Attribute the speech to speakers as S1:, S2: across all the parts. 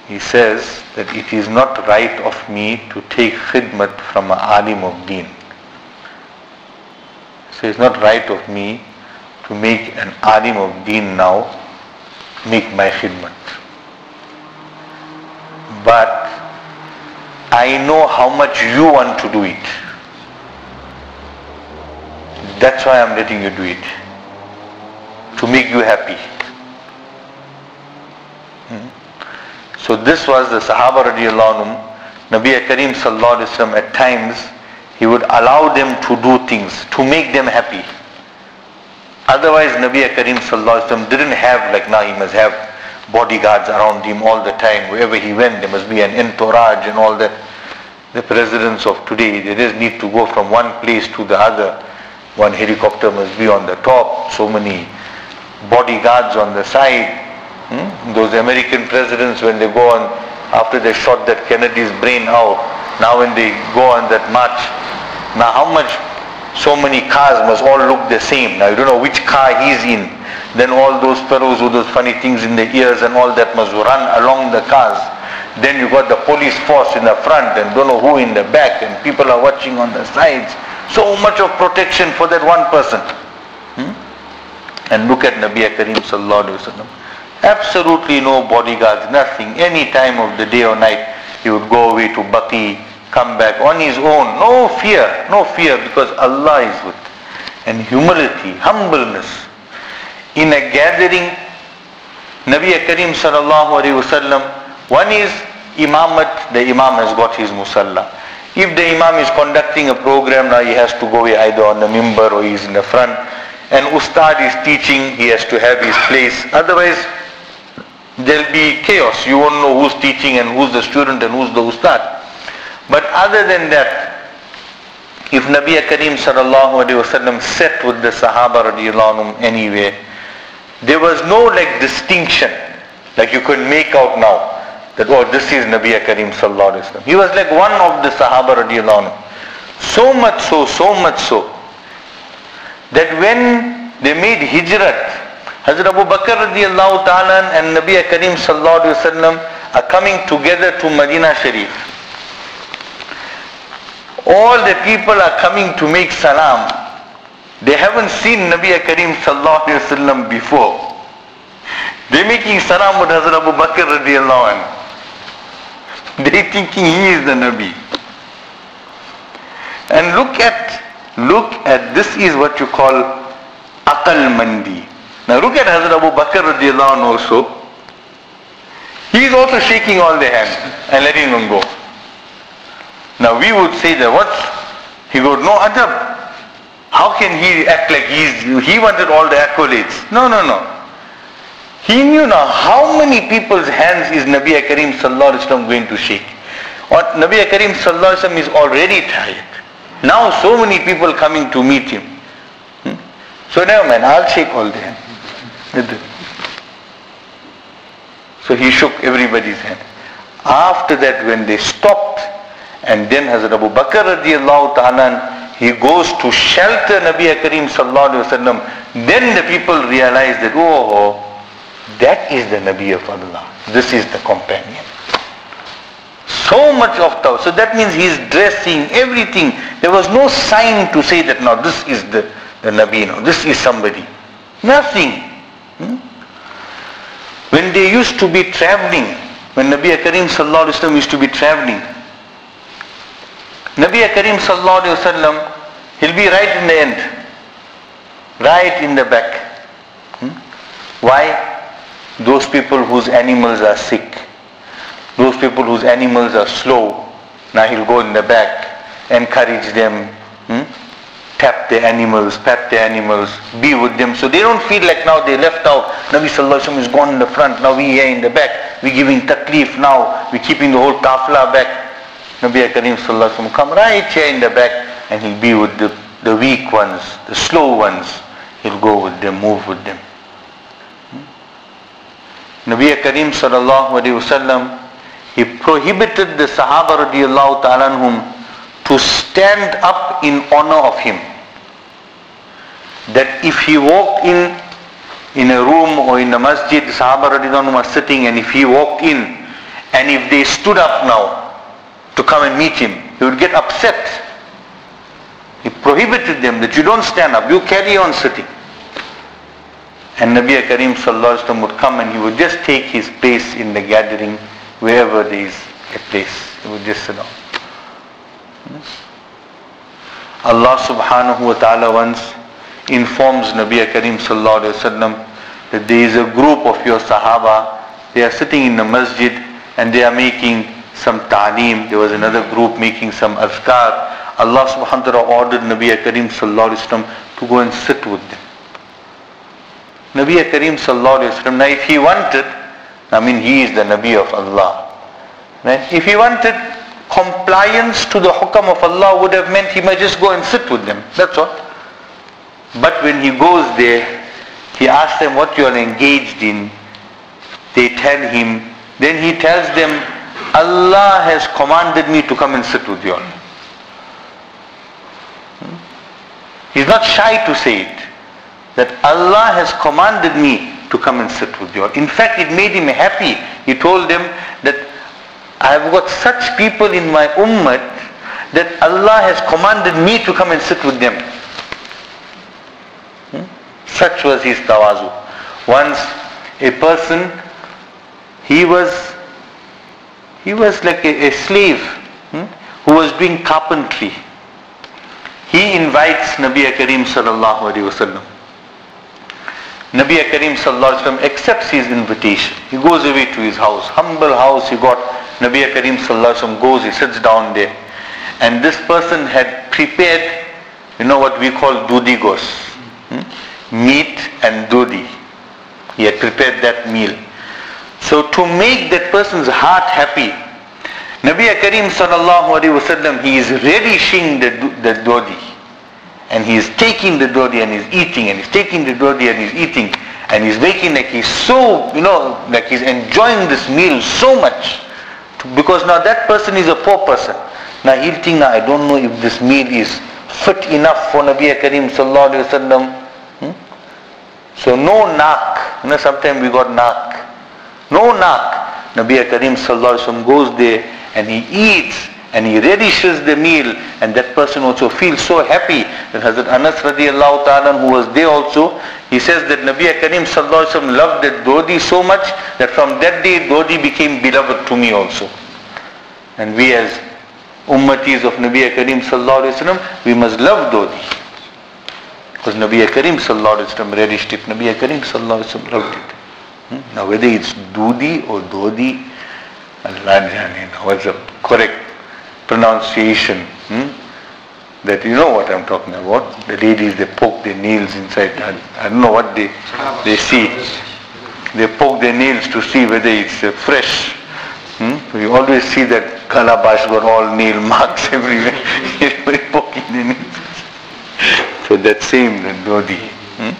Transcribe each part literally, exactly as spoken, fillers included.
S1: he says that it is not right of me to take khidmat from an alim of deen. So it's not right of me to make an alim of deen now make my khidmat. But I know how much you want to do it. That's why I'm letting you do it. To make you happy. Hmm? So this was the Sahaba radiallahu anhum. Nabi Kareem sallallahu alaihi wasallam at times he would allow them to do things to make them happy. Otherwise Nabi Kareem sallallahu alaihi wasallam didn't have like now he must have bodyguards around him all the time. Wherever he went there must be an entourage and all that. The presidents of today, they just need to go from one place to the other. One helicopter must be on the top, so many bodyguards on the side. Hmm? Those American presidents, when they go on, after they shot that Kennedy's brain out, now when they go on that march, now how much, so many cars must all look the same. Now you don't know which car he's in. Then all those fellows with those funny things in the ears and all that must run along the cars. Then you got the police force in the front and don't know who in the back, and people are watching on the sides. So much of protection for that one person. Hmm? And look at Nabi Kareem sallallahu alaihi wasallam. Absolutely no bodyguards, nothing. Any time of the day or night, he would go away to Baqi, come back on his own. No fear, no fear, because Allah is with. And humility, humbleness. In a gathering, Nabi Kareem sallallahu alaihi wasallam, one is imamat, the imam has got his musalla. If the imam is conducting a program, now he has to go away either on the mimbar or he's in the front. And ustad is teaching, he has to have his place. Otherwise, there'll be chaos. You won't know who's teaching and who's the student and who's the ustad. But other than that, if Nabi Kareem sallallahu alaihi wasallam sat with the Sahaba radiallahu anhum anywhere, there was no like distinction, like you could make out now, that oh, this is Nabi Kareem sallallahu alaihi wasallam. He was like one of the Sahaba radiallahu anhum. So much so, so much so, that when they made hijrat, Hazrat Abu Bakr radiallahu ta'ala and Nabi Kareem sallallahu alaihi wasallam are coming together to Medina Sharif. All the people are coming to make salam. They haven't seen Nabi Kareem sallallahu alaihi wasallam before. They're making salam with Hazrat Abu Bakr radiallahu anhu. They're thinking he is the Nabi. And look at, look at, this is what you call Aqal Mandi. Now look at Hazrat Abu Bakr radiallahu anhu also. He is also shaking all the hands and letting them go. Now we would say that what? He goes, no adab. How can he act like he's, he wanted all the accolades? No, no, no. He knew now how many people's hands is Nabi Kareem sallallahu alaihi wasallam going to shake. Or Nabi Kareem sallallahu alaihi wasallam is already tired. Now so many people coming to meet him. Hmm? So never mind, I'll shake all the hands. So he shook everybody's hand. After that, when they stopped, and then Hazrat Abu Bakr radiallahu ta'ala, he goes to shelter Nabi Kareem sallallahu alaihi wasallam, then the people realize that, oh, that is the Nabi of Allah. This is the companion. So much of tawbah. So that means his dressing, everything. There was no sign to say that now this is the, the Nabi, now this is somebody. Nothing. Hmm? When they used to be traveling, when Nabi Kareem sallallahu alaihi wasallam used to be traveling, Nabi Kareem sallallahu alaihi wasallam, he'll be right in the end, right in the back. Hmm? Why? Those people whose animals are sick, those people whose animals are slow, now he'll go in the back, encourage them, hmm? tap their animals, pat their animals, be with them, so they don't feel like now they left out. Nabi sallallahu alaihi wasallam is gone in the front, now we here in the back, we giving taklif now, we keeping the whole kafla back. Nabi Kareem sallallahu alaihi wasallam come right here in the back, and he'll be with the, the weak ones, the slow ones. He'll go with them, move with them. Nabi Kareem sallallahu alaihi wasallam, he prohibited the Sahaba radiallahu ta'ala anhum to stand up in honor of him. That if he walked in in a room or in a masjid, the Sahaba radiallahu anhum are sitting, and if he walked in And if they stood up now to come and meet him, he would get upset. He prohibited them that you don't stand up, you carry on sitting. And Nabi Kareem Sallallahu Alaihi Wasallam would come and he would just take his place in the gathering wherever there is a place. He would just sit down. Allah subhanahu wa ta'ala once informs Nabi Kareem Sallallahu Alaihi Wasallam that there is a group of your Sahaba, they are sitting in the masjid and they are making some ta'aleem. There was another group making some azkar. Allah subhanahu wa ta'ala ordered Nabi Kareem Sallallahu Alaihi Wasallam to go and sit with them. Nabi Kareem Sallallahu Alaihi Wasallam, now if he wanted, I mean he is the Nabi of Allah. Right? If he wanted compliance to the hukam of Allah would have meant he might just go and sit with them. That's all. But when he goes there, he asks them what you are engaged in. They tell him, then he tells them, Allah has commanded me to come and sit with you all. He's not shy to say it, that Allah has commanded me to come and sit with you all. In fact, it made him happy. He told them that I have got such people in my ummah that Allah has commanded me to come and sit with them. Hmm? Such was his tawazu. Once a person, he was he was like a, a slave hmm, who was doing carpentry. He invites Nabi Kareem Sallallahu Alaihi Wasallam. Nabi Kareem Sallallahu Alaihi Wasallam accepts his invitation. He goes away to his house, humble house he got. Nabi Kareem Sallallahu Alaihi Wasallam goes, he sits down there. And this person had prepared, you know what we call dudi gos, hmm? meat and dudi. He had prepared that meal. So to make that person's heart happy, Nabi Kareem Sallallahu Alaihi Wasallam, he is relishing the, the dodi. And he is taking the dodi and he's eating, and he's taking the dodi and he's eating. And he's making like he's so, you know, like he's enjoying this meal so much. Because now that person is a poor person. Now he'll think, now I don't know if this meal is fit enough for Nabi Kareem Sallallahu Alaihi Wasallam. Hmm? So no nak. You know, sometimes we got nak. No nak. Nabi Kareem Sallallahu Alaihi Wasallam goes there and he eats and he relishes the meal, and that person also feels so happy. That Hazrat Anas radiallahu ta'ala, who was there also, he says that Nabi Kareem Sallallahu Alaihi Wasallam loved that dodi so much that from that day dodi became beloved to me also. And we as ummatis of Nabi Kareem Sallallahu Alaihi Wasallam, we must love dodi. Because Nabi Kareem Sallallahu Alaihi Wasallam relished it. Nabi Kareem Sallallahu Alaihi Wasallam loved it. Hmm? Now whether it's dudi or dodi, Allah jane, what's the correct pronunciation? Hmm? That you know what I'm talking about. The ladies, they poke their nails inside. I, I don't know what they they see. They poke their nails to see whether it's uh, fresh. Hmm? You always see that calabash got all nail marks everywhere. Everybody poking their nails. So that same, the dodi. Hmm?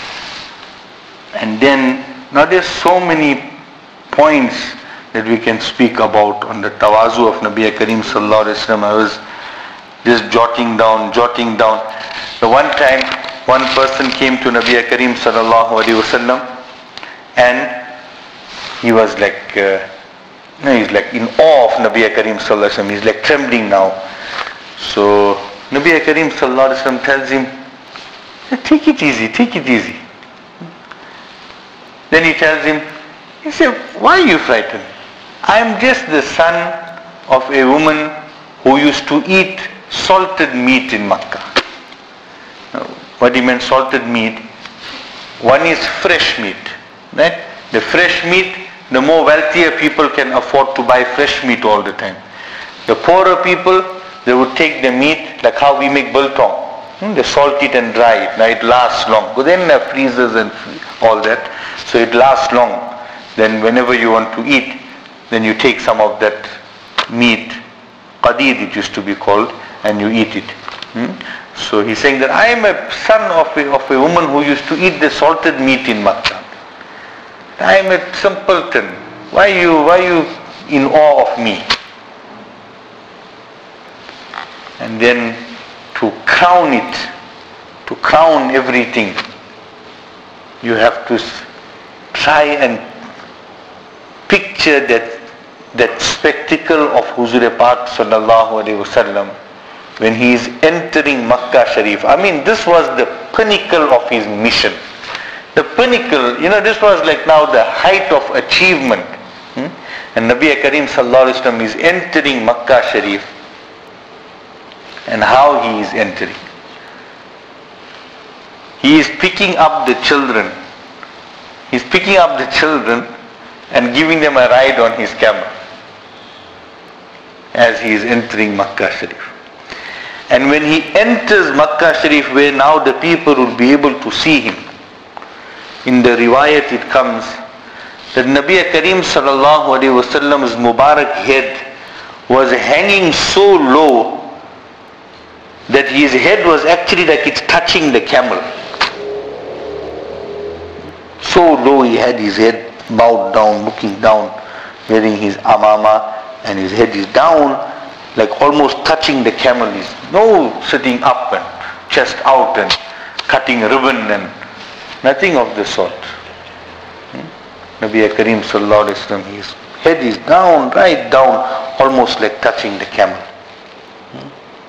S1: And then, now there's so many points that we can speak about on the tawazu of Nabi Kareem Sallallahu Alaihi Wasallam. I was just jotting down, jotting down. The one time, one person came to Nabi Kareem Sallallahu Alaihi Wasallam, and he was like, uh, no, he's like in awe of Nabi Kareem Sallallahu Alaihi Wasallam. He's like trembling now. So Nabi Kareem Sallallahu Alaihi Wasallam tells him, take it easy, take it easy. Then he tells him, he said, why are you frightened? I am just the son of a woman who used to eat salted meat in Makkah. Now, what he meant salted meat? One is fresh meat, right? The fresh meat, the more wealthier people can afford to buy fresh meat all the time. The poorer people, they would take the meat like how we make biltong. Hmm? They salt it and dry it. Now it lasts long. Because they didn't have freezers and all that. So it lasts long. Then whenever you want to eat, then you take some of that meat, qadir it used to be called, and you eat it. Hmm? So he's saying that I am a son of a, of a woman who used to eat the salted meat in Makkah. I am a simpleton. Why you, why you in awe of me? And then to crown it, to crown everything, you have to try and picture that that spectacle of Huzur Pak sallallahu alaihi wasallam when he is entering Makkah Sharif. I mean, this was the pinnacle of his mission. The pinnacle, you know, this was like now the height of achievement. Hmm? And Nabi Karim sallallahu alaihi wasallam is entering Makkah Sharif. And how he is entering. He is picking up the children. He is picking up the children and giving them a ride on his camel as he is entering Makkah Sharif. And when he enters Makkah Sharif, where now the people will be able to see him, in the riwayat it comes that Nabi Karim sallallahu alaihi wasallam's Mubarak head was hanging so low that his head was actually like it's touching the camel. So low he had his head bowed down, looking down, wearing his amama, and his head is down, like almost touching the camel. He's no sitting up and chest out and cutting ribbon and nothing of the sort. Hmm? Nabi Karim sallallahu alaihi wasallam, his head is down, right down, almost like touching the camel. Hmm?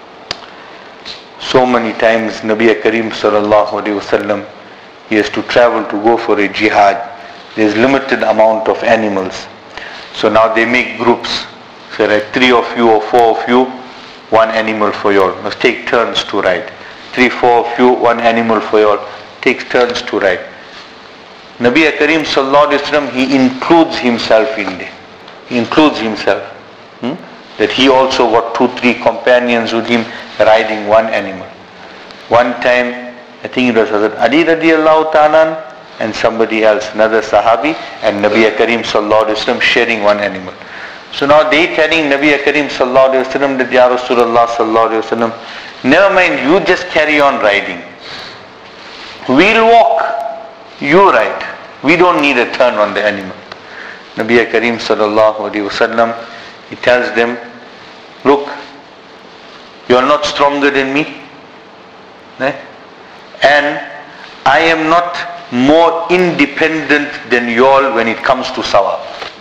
S1: So many times Nabi Karim sallallahu alaihi wasallam, he has to travel to go for a jihad. There is limited amount of animals. So now they make groups. So like three of you or four of you, one animal for you all. Must take turns to ride. Three, four of you, one animal for you all. Takes turns to ride. Nabi Karim sallallahu alaihi wasallam, he includes himself in there. He includes himself. Hmm? That he also got two, three companions with him riding one animal. One time, I think it was Hazrat Ali radiallahu ta'ala and somebody else, another Sahabi, and Nabi Karim sallallahu alaihi wasallam sharing one animal. So now they telling Nabi Karim sallallahu alaihi wasallam that Ya Rasulullah sallallahu alaihi wasallam, never mind, you just carry on riding. We'll walk, you ride. We don't need a turn on the animal. Nabi Karim sallallahu alaihi wasallam, he tells them, look, you are not stronger than me. Eh? And I am not more independent than you all when it comes to sawab.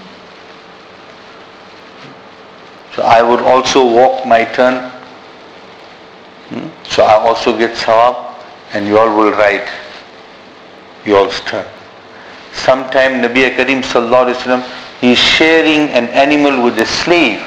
S1: So I would also walk my turn. Hmm? So I also get sawab and you all will ride you all's turn. Sometime Nabi Karim sallallahu alaihi wasallam, he is sharing an animal with a slave.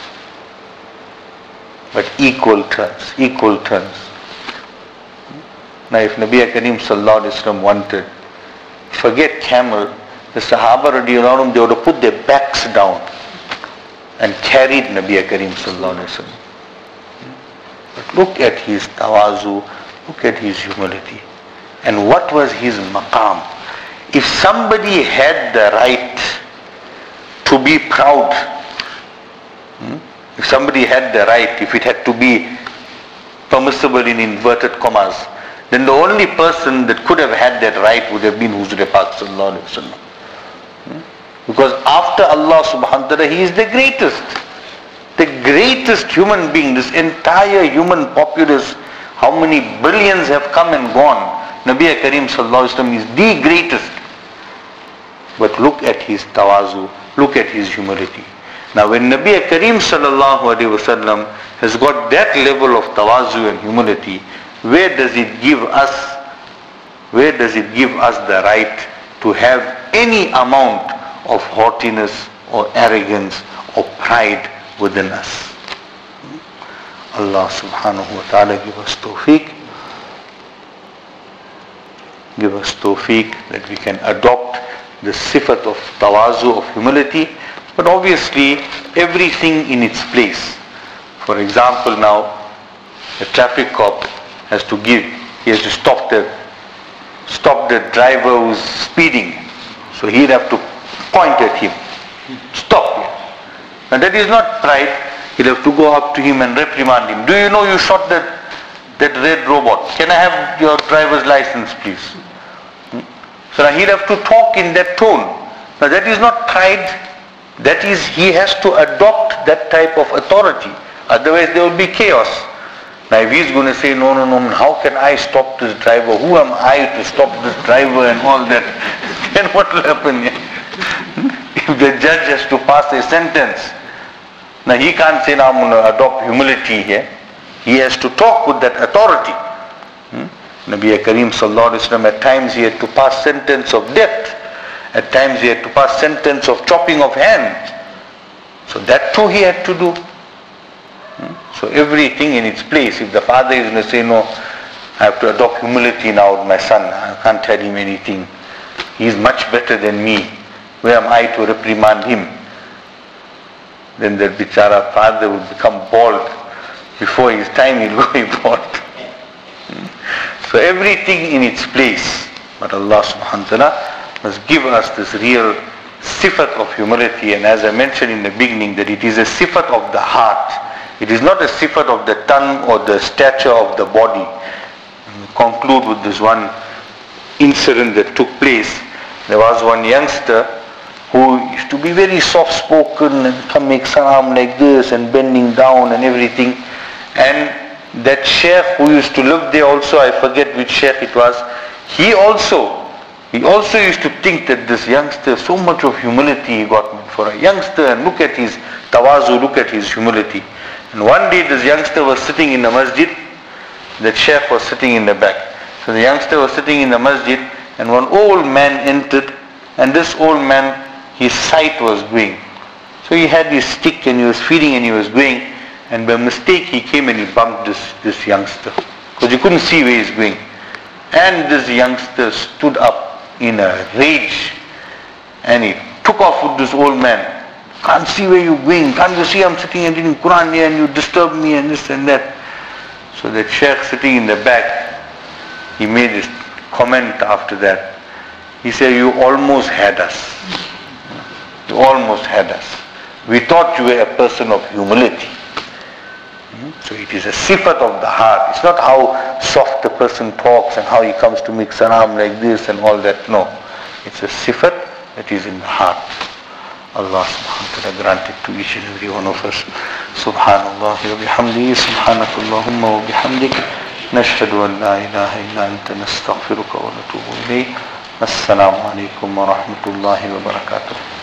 S1: But equal turns, equal turns. Now if Nabi Karim sallallahu alaihi wasallam wanted, forget camel, the Sahaba radiallahu anhum, they would have put their backs down and carried Nabi Karim sallallahu alaihi wasallam. But look at his tawazu, look at his humility. And what was his maqam? If somebody had the right to be proud, hmm? if somebody had the right, if it had to be permissible in inverted commas, then the only person that could have had that right would have been Huzur Pak sallallahu alaihi wasallam. Because after Allah subhanahu wa ta'ala, he is the greatest. The greatest human being, this entire human populace, how many billions have come and gone. Nabi Karim sallallahu alaihi wasallam is the greatest. But look at his tawazu, look at his humility. Now when Nabi Karim sallallahu alaihi wasallam has got that level of tawazu and humility, where does it give us, where does it give us the right to have any amount of haughtiness or arrogance or pride within us? Allah subhanahu wa ta'ala give us tawfiq. Give us tawfiq that we can adopt the sifat of tawazu, of humility, but obviously everything in its place. For example, now the traffic cop has to give, he has to stop the stop the driver who's speeding. So he'd have to point at him, stop him. And that is not pride. He'll have to go up to him and reprimand him. Do you know you shot that that red robot? Can I have your driver's license, please? Hmm? So now he'll have to talk in that tone. Now that is not pride. That is, he has to adopt that type of authority. Otherwise there will be chaos. Now if he's going to say, no, no, no, how can I stop this driver? Who am I to stop this driver and all that? Then what will happen? If the judge has to pass a sentence, now he can't say, now I'm going to adopt humility here. He has to talk with that authority. Hmm? Nabi Kareem Sallallahu Alaihi Wasallam, at times he had to pass sentence of death. At times he had to pass sentence of chopping of hands. So that too he had to do. Hmm? So everything in its place. If the father is going to say, no, I have to adopt humility now with my son, I can't tell him anything. He is much better than me. Where am I to reprimand him? Then that bichara father will become bald. Before his time he'll go bald. So everything in its place. But Allah subhanahu wa ta'ala must give us this real sifat of humility. And as I mentioned in the beginning, that it is a sifat of the heart. It is not a sifat of the tongue or the stature of the body. And we conclude with this one incident that took place. There was one youngster who used to be very soft-spoken and come make salam like this and bending down and everything. And that sheikh who used to live there also, I forget which sheikh it was, he also, he also used to think that this youngster, so much of humility he got for a youngster, and look at his tawazu, look at his humility. And one day this youngster was sitting in the masjid, that sheikh was sitting in the back. So the youngster was sitting in the masjid, and one old man entered, and this old man, his sight was going. So he had his stick and he was feeding and he was going, and by mistake he came and he bumped this, this youngster, because he couldn't see where he's going. And this youngster stood up in a rage and he took off with this old man. Can't see where you're going, can't you see I'm sitting and reading Quran here and you disturb me and this and that. So that sheikh sitting in the back, he made this comment after that. He said, you almost had us. You almost had us. We thought you were a person of humility. So it is a sifat of the heart. It's not how soft the person talks and how he comes to make salam like this and all that. No. It's a sifat that is in the heart. Allah subhanahu wa ta'ala grant it to each and every one of us. Subhanallah wa bihamdihi, subhanakallahumma wa bihamdik, nashhadu an la ilaha illa anta nastaghfiruka wa natubu ilayk. Assalamu alaikum wa rahmatullahi wa barakatuh.